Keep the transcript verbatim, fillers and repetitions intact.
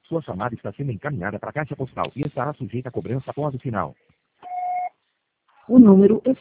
Sua chamada está sendo encaminhada para a caixa postal e estará sujeita a cobrança após o sinal. O número